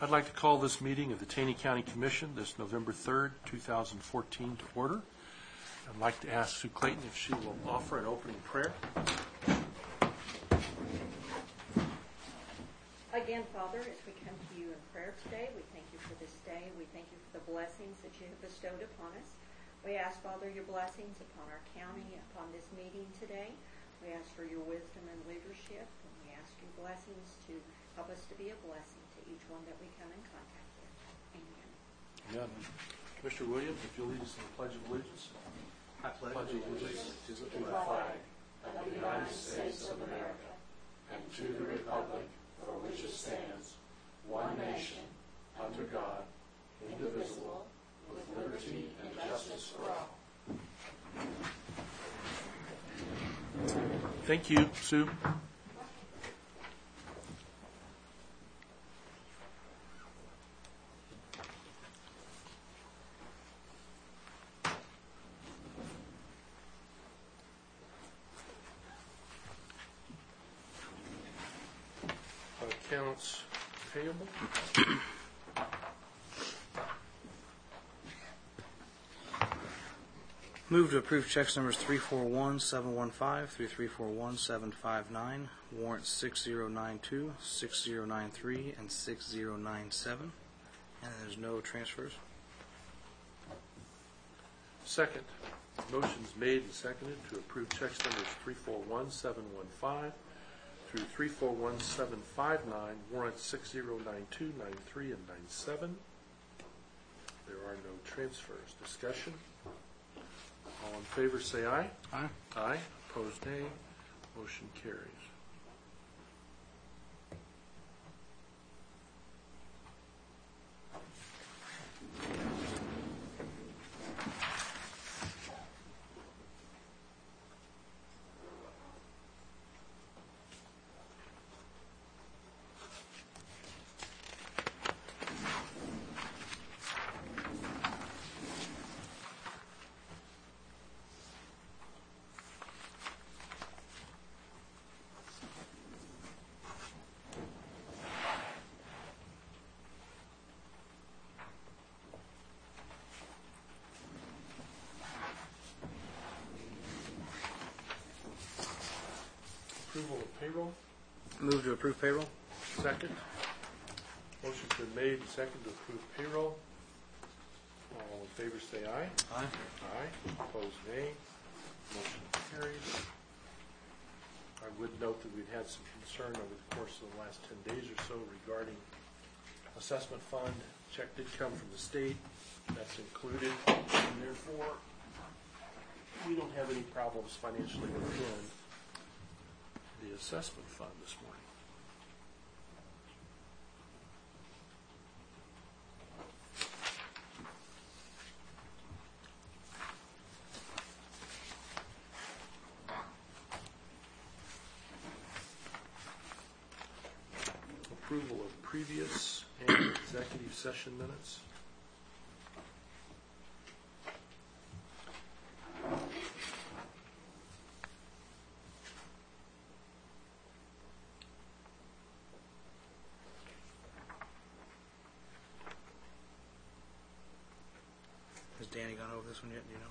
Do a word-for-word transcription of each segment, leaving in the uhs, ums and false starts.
I'd like to call this meeting of the Taney County Commission this November third, two thousand fourteen to order. I'd like to ask Sue Clayton if she will offer an opening prayer. Again, Father, as we come to you in prayer today, we thank you for this day. We thank you for the blessings that you have bestowed upon us. We ask, Father, your blessings upon our county, upon this meeting today. We ask for your wisdom and leadership, and we ask your blessings to help us to be a blessing to each one that we come in contact with. Amen. Amen. Commissioner Williams, if you'll lead us in the Pledge of Allegiance. I pledge allegiance to the flag of the United States of America and to the republic for which it stands, one nation, under God, indivisible, with liberty and justice for all. Thank you, Sue. Accounts payable. Move to approve checks numbers three four one seven one five through three four one seven five nine, warrants six zero nine two, six zero nine three, and six zero nine seven. And there's no transfers. Second, motion's made and seconded to approve checks numbers three four one seven one five through three four one seven five nine, warrants six zero nine two, nine three, and nine seven. There are no transfers. Discussion. All in favor say aye. Aye. Aye. Opposed nay. Motion carries. Approval of payroll. Move to approve payroll. Second. Motion's been made and seconded to approve payroll. All in favor say aye. Aye. Aye. Opposed nay. Motion carries. I would note that we've had some concern over the course of the last ten days or so regarding assessment fund. Check did come from the state. That's included, and therefore we don't have any problems financially within the assessment fund this morning. Approval of previous and executive session minutes. Has Danny gone over this one yet? Do you know?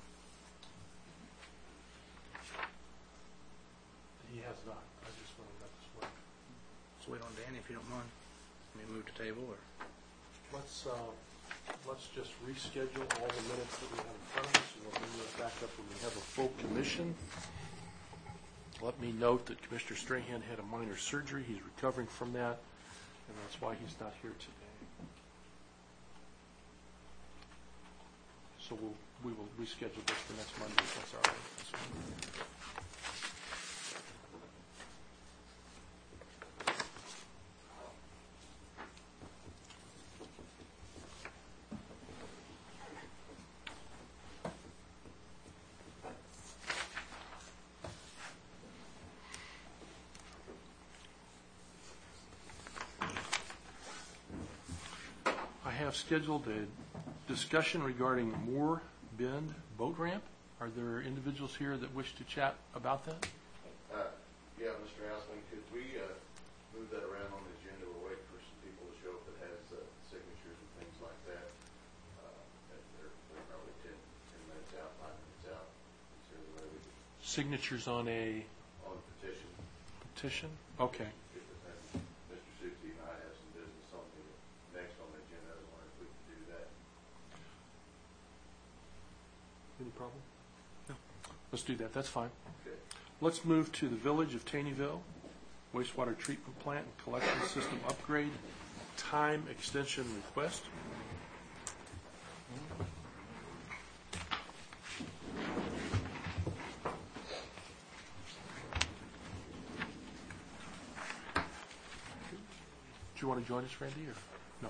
He has not. I just wanted that this morning. Let's wait on Danny if you don't mind. Let me move to table or. Let's uh, let's just reschedule all the minutes that we have in front of us, and we'll bring those back up when we have a full commission. Let me note that Commissioner Strahan had a minor surgery. He's recovering from that, and that's why he's not here today. So we'll, we will reschedule this for next Monday if that's all right. I have scheduled a discussion regarding Moore Bend boat ramp. Are there individuals here that wish to chat about that? Uh, yeah, Mister Hausman, could we uh, move that around on the agenda? We're waiting for some people to show up that has uh, signatures on a On petition, petition? Okay. if it has, Mister Suti and I have some business on the next on the agenda, I was wondering if we could do that. Any problem? No. Let's do that. That's fine. Okay. Let's move to the Village of Taneyville wastewater treatment plant and collection system upgrade time extension request. Do you want to join us, Randy, or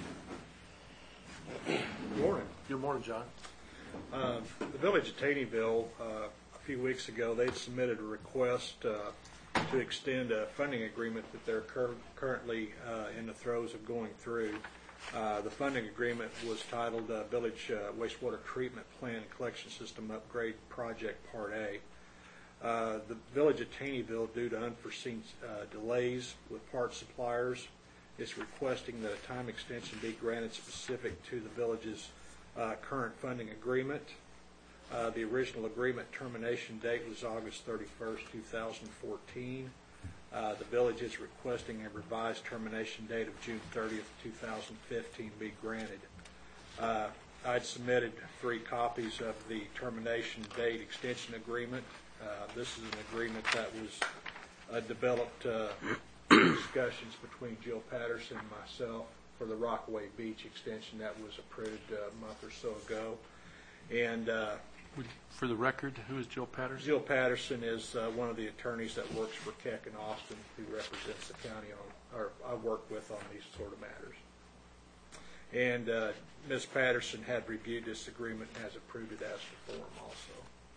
no? Good morning. Good morning, John. Uh, The Village of Taneyville, uh, a few weeks ago, they'd submitted a request uh, to extend a funding agreement that they're cur- currently uh, in the throes of going through. Uh, The funding agreement was titled uh, Village uh, Wastewater Treatment Plant and Collection System Upgrade Project Part A. Uh, The Village of Taneyville, due to unforeseen uh, delays with parts suppliers, is requesting that a time extension be granted specific to the village's uh, current funding agreement. Uh, the original agreement termination date was August thirty-first, two thousand fourteen. Uh, the village is requesting a revised termination date of June thirtieth, two thousand fifteen be granted. Uh, I'd submitted three copies of the termination date extension agreement. Uh, this is an agreement that was uh, developed uh, discussions between Jill Patterson and myself for the Rockaway Beach extension that was approved uh, a month or so ago. And uh, Would- For the record, who is Jill Patterson? Jill Patterson is uh, one of the attorneys that works for Keck and Austin, who represents the county on, or I work with on these sort of matters. And uh, Miz Patterson had reviewed this agreement and has approved it as to form also.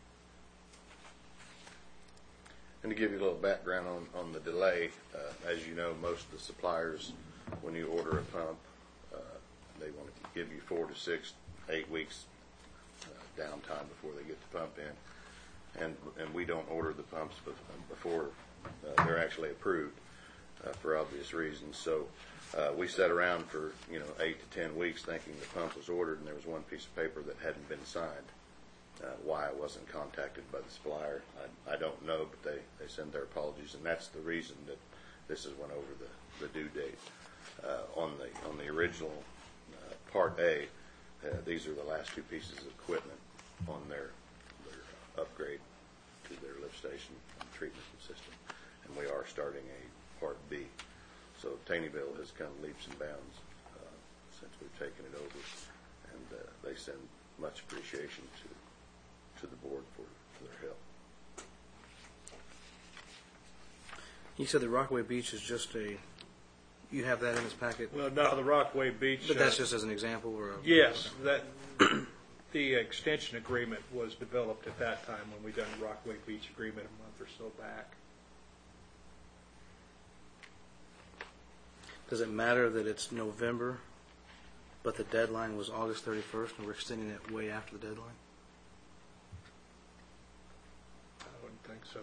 And to give you a little background on, on the delay, uh, as you know, most of the suppliers, when you order a pump, uh, they want to give you four to six, eight weeks uh, downtime before they get the pump in. And, and we don't order the pumps bef- before uh, they're actually approved uh, for obvious reasons. So uh, we sat around for, you know, eight to ten weeks thinking the pump was ordered, and there was one piece of paper that hadn't been signed. Uh, why I wasn't contacted by the supplier, I, I don't know, but they, they send their apologies, and that's the reason that this has went over the, the due date. Uh, on the on the original uh, Part A, uh, these are the last two pieces of equipment on their, their upgrade to their lift station and treatment system, and we are starting a Part B. So Taneyville has come leaps and bounds uh, since we've taken it over, and uh, they send much appreciation to to the board for, for their help. You said the Rockaway Beach is just a, you have that in this packet? Well, no, the Rockaway Beach. But that's uh, just as an example? Or a, Yes, that the extension agreement was developed at that time when we done the Rockaway Beach agreement a month or so back. Does it matter that it's November, but the deadline was August thirty-first, and we're extending it way after the deadline? I wouldn't think so.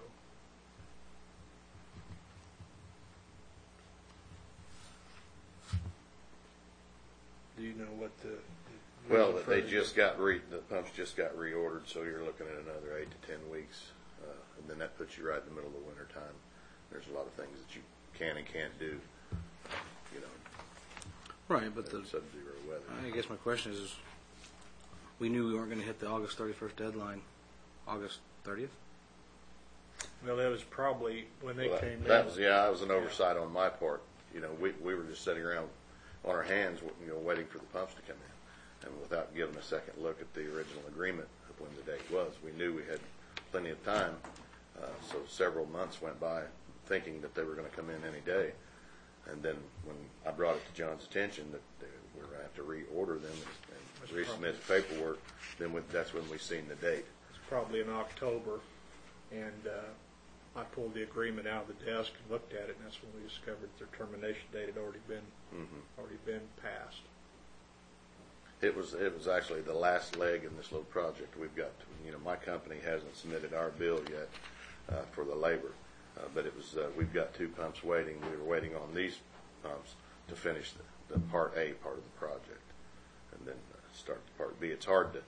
Do you know what the? the Well, reason for they the- just got re, the pumps just got reordered, so you're looking at another eight to ten weeks, uh, and then that puts you right in the middle of the winter time. There's a lot of things that you can and can't do, you know, Right, but the, in sub-zero weather. I guess my question is, is we knew we weren't going to hit the August thirty-first deadline, August thirtieth? Well, that was probably when they Well, came in. That was, yeah, that was an oversight on my part. You know, we, we were just sitting around on our hands, you know, waiting for the pumps to come in. And without giving a second look at the original agreement of when the date was, we knew we had plenty of time. Uh, so several months went by thinking that they were going to come in any day. And then when I brought it to John's attention that they, we were going to have to reorder them and, and resubmit the paperwork, then we, that's when we seen the date. It's probably in October, and uh, I pulled the agreement out of the desk and looked at it, and that's when we discovered their termination date had already been Mm-hmm. already been passed. It was it was actually the last leg in this little project. We've got, you know, my company hasn't submitted our bill yet uh, for the labor, uh, but it was uh, we've got two pumps waiting. We were waiting on these pumps to finish the, the Part A part of the project, and then uh, start the Part B. It's hard to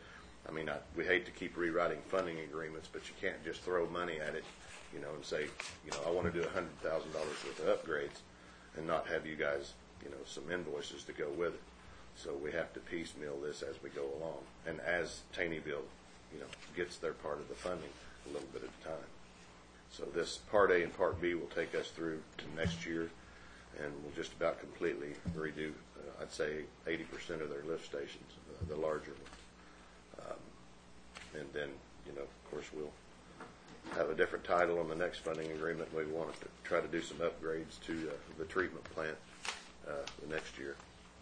I mean, I, we hate to keep rewriting funding agreements, but you can't just throw money at it, you know, and say, you know, I want to do one hundred thousand dollars worth of upgrades and not have you guys, you know, some invoices to go with it. So we have to piecemeal this as we go along. And as Taneyville, you know, gets their part of the funding a little bit at a time. So this Part A and Part B will take us through to next year, and we'll just about completely redo, uh, I'd say, eighty percent of their lift stations, uh, the larger ones. Um, and then, you know, of course, we'll have a different title on the next funding agreement. We want to try to do some upgrades to uh, the treatment plant uh, the next year.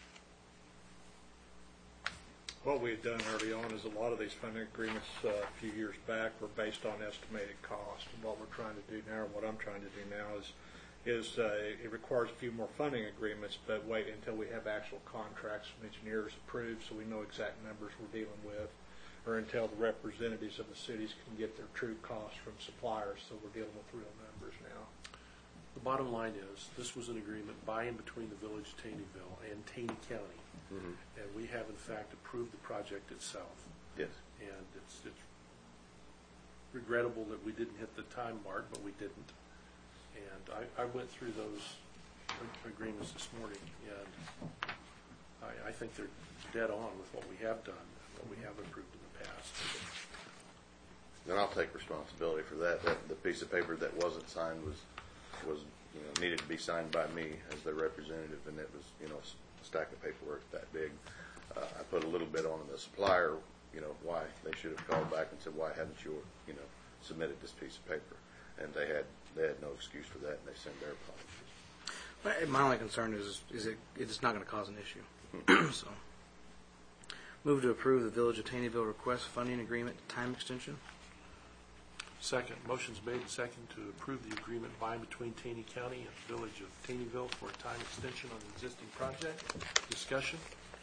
What we had done early on is a lot of these funding agreements uh, a few years back were based on estimated cost. And what we're trying to do now, what I'm trying to do now is, is uh, it requires a few more funding agreements, but wait until we have actual contracts from engineers approved so we know exact numbers we're dealing with, or until the representatives of the cities can get their true costs from suppliers, so we're dealing with real numbers now. The bottom line is, this was an agreement by and between the Village of Taneyville and Taney County. Mm-hmm. And we have, in fact, approved the project itself. Yes. And it's, it's regrettable that we didn't hit the time mark, but we didn't. And I, I went through those agreements this morning, and I, I think they're dead on with what we have done, what we have approved in the past. And I'll take responsibility for that. That the piece of paper that wasn't signed was, was you know, needed to be signed by me as their representative, and it was, you know, stack of paperwork that big. Uh, I put a little bit on the supplier, you know, why they should have called back and said, why haven't you, you know, submitted this piece of paper? And they had they had no excuse for that, and they sent their apologies. My only concern is is it it's not going to cause an issue. So, move to approve the Village of Taneyville request funding agreement time extension. Second, motion's made and second to approve the agreement by and between Taney County and the Village of Taneyville for a time extension on the existing project. Discussion?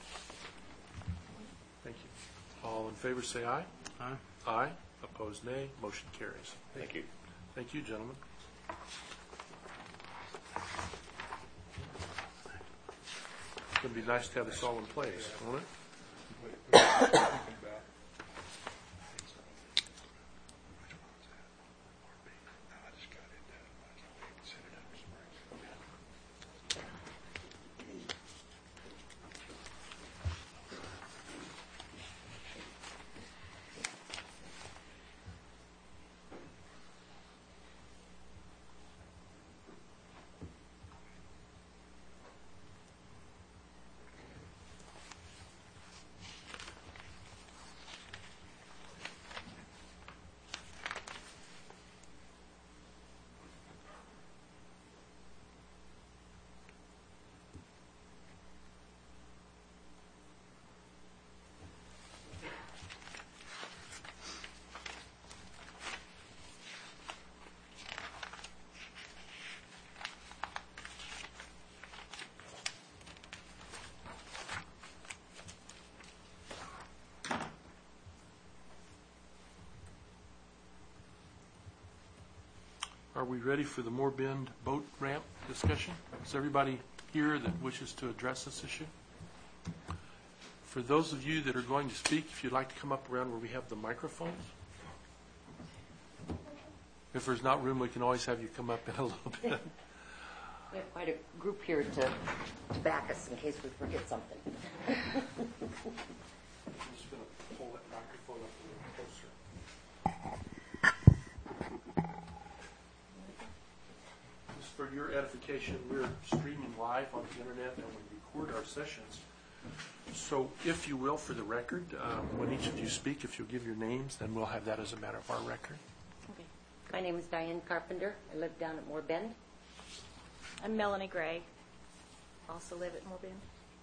Thank you. All in favor say aye. Aye. Aye. Opposed, nay. Motion carries. Thank you. Thank you, gentlemen. It's going to be nice to have this all in place, won't it? Are we ready for the Moorbend boat ramp discussion? Is everybody here that wishes to address this issue? For those of you that are going to speak, if you'd like to come up around where we have the microphones. If there's not room, we can always have you come up in a little bit. We have quite a group here to, to back us in case we forget something. I'm just going to pull that microphone up a little closer. Just for your edification, we're streaming live on the internet and we record our sessions. So if you will, for the record, um, when each of you speak, if you'll give your names, then we'll have that as a matter of our record. Okay. My name is Diane Carpenter. I live down at Moorbend. I'm Melanie Gray. Also live at Moorbend.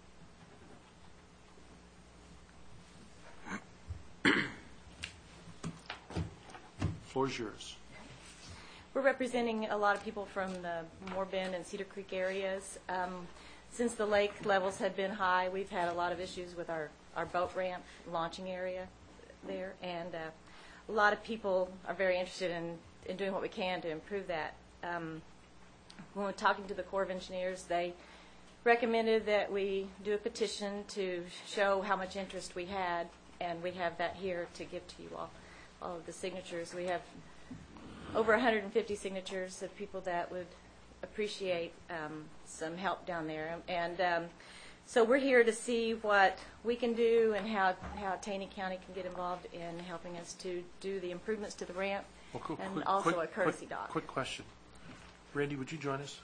Floor is yours. We're representing a lot of people from the Moorbend and Cedar Creek areas. Um, since the lake levels had been high, we've had a lot of issues with our, our boat ramp launching area there, and uh, a lot of people are very interested in, in doing what we can to improve that. Um, when we're talking to the Corps of Engineers, they recommended that we do a petition to show how much interest we had and we have that here to give to you all, all of the signatures. We have over one hundred fifty signatures of people that would appreciate um, some help down there. And um, so we're here to see what we can do and how, how Taney County can get involved in helping us to do the improvements to the ramp Well, quick- and quick- also quick- a courtesy quick- dock. Quick question. Randy, would you join us?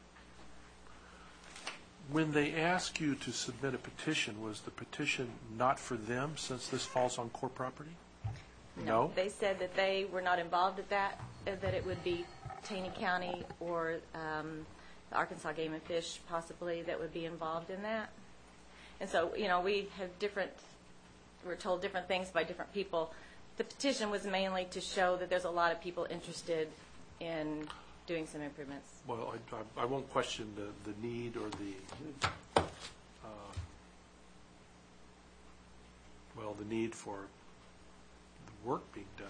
When they ask you to submit a petition, was the petition not for them since this falls on core property? No? They said that they were not involved at that, uh, that it would be Taney County or um, the Arkansas Game and Fish possibly that would be involved in that. And so, you know, we have different, we're told different things by different people. The petition was mainly to show that there's a lot of people interested in doing some improvements. Well, I, I- I won't question the, the need or the, uh, well, the need for the work being done.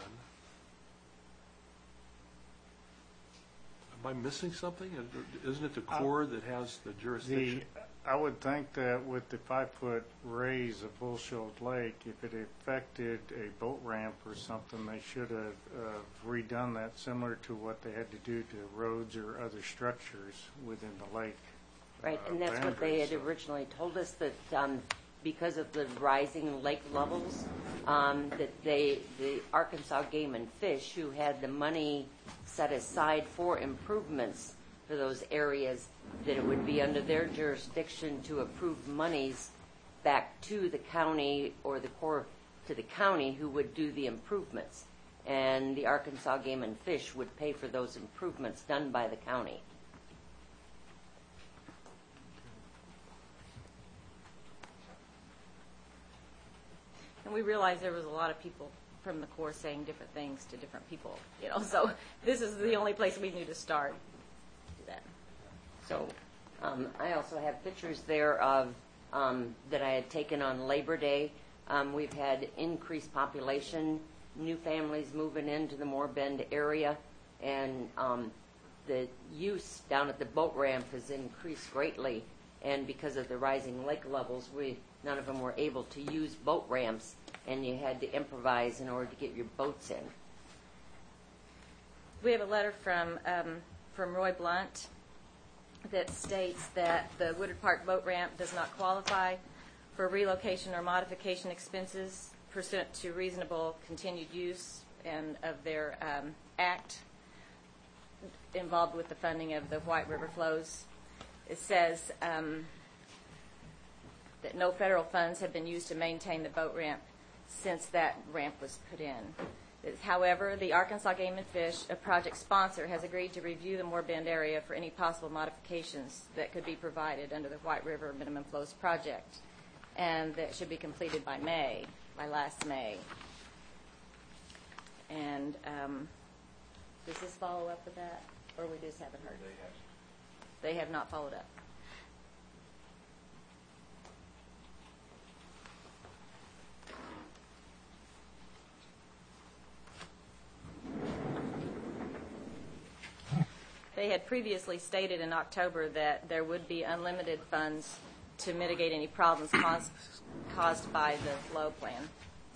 Am I missing something? Isn't it the Corps that has the The, jurisdiction? I would think that with the five-foot raise of Bull Shoals Lake, if it affected a boat ramp or something, they should have uh, redone that similar to what they had to do to roads or other structures within the lake. Right, uh, and that's what they had boundaries. originally told us, that um, because of the rising lake levels, um, that they, the Arkansas Game and Fish, who had the money set aside for improvements for those areas, that it would be under their jurisdiction to approve monies back to the county or the Corps to the county who would do the improvements. And the Arkansas Game and Fish would pay for those improvements done by the county. And we realized there was a lot of people from the Corps saying different things to different people, you know, so this is the only place we knew to start. Do that. So um, I also have pictures there of um, that I had taken on Labor Day. Um, we've had increased population, new families moving into the Moorbend area, and um, the use down at the boat ramp has increased greatly. And because of the rising lake levels, we none of them were able to use boat ramps, and you had to improvise in order to get your boats in. We have a letter from um, from Roy Blunt that states that the Woodard Park boat ramp does not qualify for relocation or modification expenses pursuant to reasonable continued use and of their um, act involved with the funding of the White River flows. It says um, that no federal funds have been used to maintain the boat ramp since that ramp was put in. However, the Arkansas Game and Fish, a project sponsor, has agreed to review the Moorbend area for any possible modifications that could be provided under the White River Minimum Flows project, and that should be completed by May, by last May. And um, does this follow up with that, or we just haven't heard? They have not followed up. They had previously stated in October that there would be unlimited funds to mitigate any problems caused, caused by the flow plan.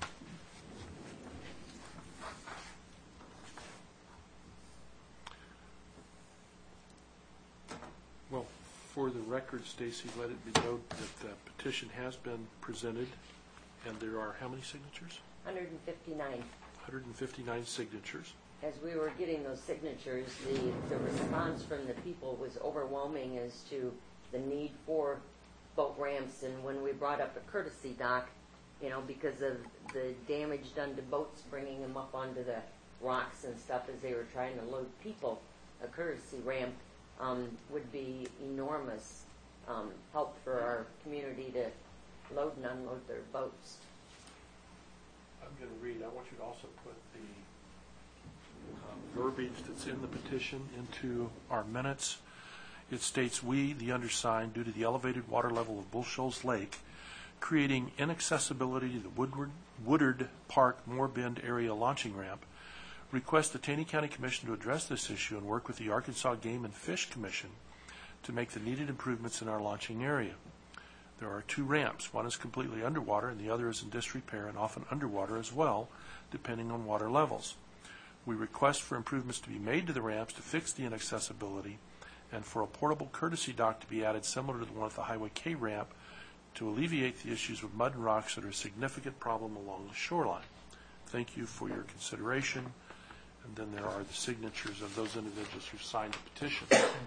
Well, for the record, Stacy, let it be noted that the petition has been presented, and there are how many signatures? one hundred fifty-nine. one hundred fifty-nine signatures. As we were getting those signatures, the, the response from the people was overwhelming as to the need for boat ramps. And when we brought up a courtesy dock, you know, because of the damage done to boats, bringing them up onto the rocks and stuff as they were trying to load people, a courtesy ramp um, would be enormous um, help for our community to load and unload their boats. I'm going to read, I want you to also put the um, verbiage that's in the petition into our minutes. It states, "We, the undersigned, due to the elevated water level of Bull Shoals Lake, creating inaccessibility to the Woodward, Woodard Park Moorbend area launching ramp, request the Taney County Commission to address this issue and work with the Arkansas Game and Fish Commission to make the needed improvements in our launching area. There are two ramps. One is completely underwater and the other is in disrepair and often underwater as well, depending on water levels. We request for improvements to be made to the ramps to fix the inaccessibility and for a portable courtesy dock to be added similar to the one at the Highway K ramp to alleviate the issues with mud and rocks that are a significant problem along the shoreline. Thank you for your consideration. And then there are the signatures of those individuals who signed the petition.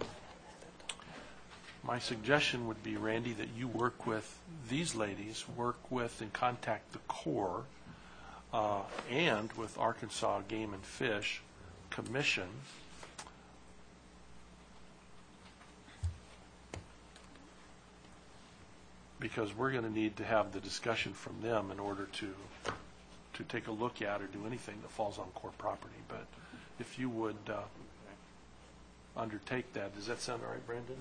My suggestion would be, Randy, that you work with these ladies, work with and contact the Corps uh, and with Arkansas Game and Fish Commission because we're going to need to have the discussion from them in order to to take a look at or do anything that falls on Corps property. But if you would uh, undertake that, does that sound all right, Brandon?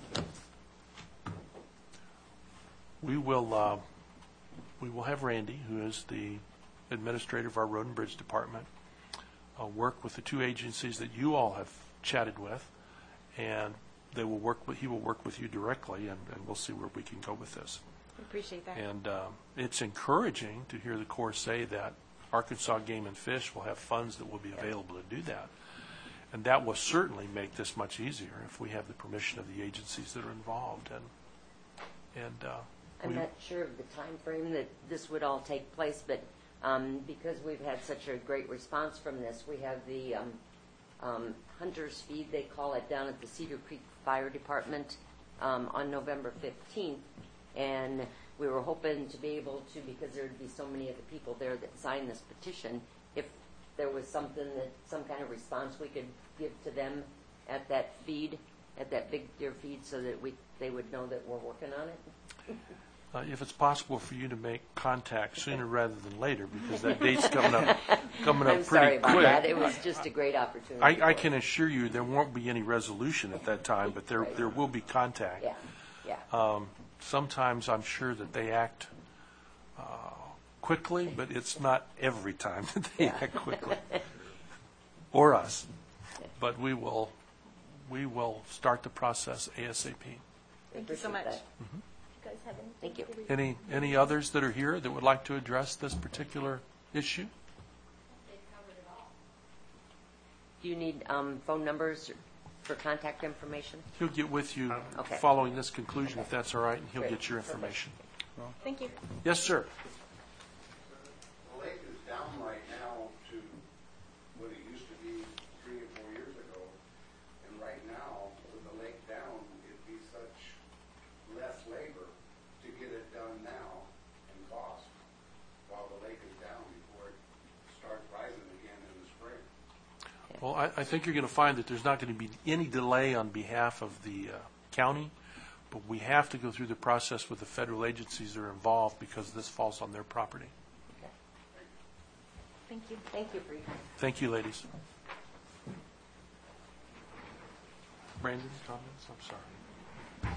We will uh, we will have Randy, who is the administrator of our Road and Bridge Department, uh, work with the two agencies that you all have chatted with, and they will work with, he will work with you directly, and, and we'll see where we can go with this. Appreciate that. And uh, it's encouraging to hear the Corps say that Arkansas Game and Fish will have funds that will be available to do that. And that will certainly make this much easier if we have the permission of the agencies that are involved. And and uh, I'm we, not sure of the time frame that this would all take place, but um, because we've had such a great response from this, we have the um, um, Hunter's Feed, they call it, down at the Cedar Creek Fire Department um, on November fifteenth. And we were hoping to be able to, because there would be so many of the people there that signed this petition, if there was something that, some kind of response we could give to them at that feed, at that Big Deer feed, so that we they would know that we're working on it. uh, if it's possible for you to make contact sooner rather than later, because that date's coming up coming up I'm pretty sorry about quick. that. It was just a great opportunity. I, I for can us. assure you there won't be any resolution at that time, but there Right. there will be contact. Yeah, yeah. Um, sometimes I'm sure that they act uh, quickly, but it's not every time that they Yeah. act quickly, or us. But we will we will start the process ASAP. Thank you so Appreciate much. that. You guys have anything? Thank you. Any any others that are here that would like to address this particular issue? Do you need um, phone numbers for contact information? He'll get with you Okay. following this conclusion, if that's all right, and he'll Great. get your information. Thank you. Yes, sir. The lake is down right now to what it used to be three or four years ago. And right now, with the lake down, it'd be such less labor to get it done now and cost while the lake is down before it starts rising again in the spring. Well, I, I think you're going to find that there's not going to be any delay on behalf of the uh, county, but we have to go through the process with the federal agencies that are involved because this falls on their property. Okay. Thank you. Thank you for your time. Thank you, ladies. Brandon, comments? I'm sorry.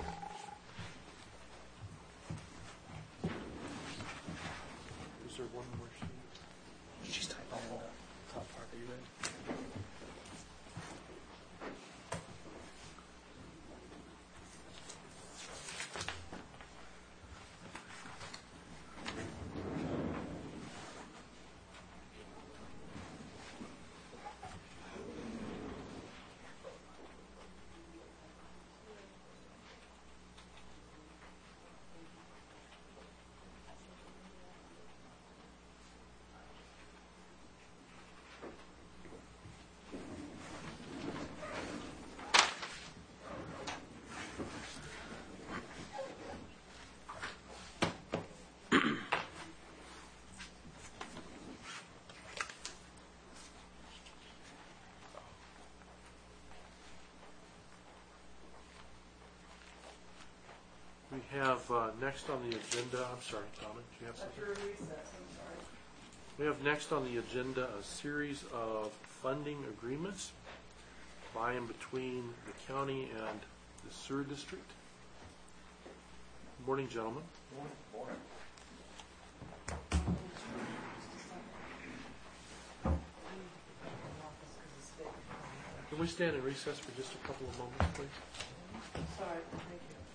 Is there one more sheet? She's typing in the top part. Are you ready? We have uh, next on the agenda, I'm sorry, Donna, do you have something? We have next on the agenda a series of funding agreements by and between the county and the sewer district. Good morning, gentlemen. Can we stand in recess for just a couple of moments, please? Sorry, thank you.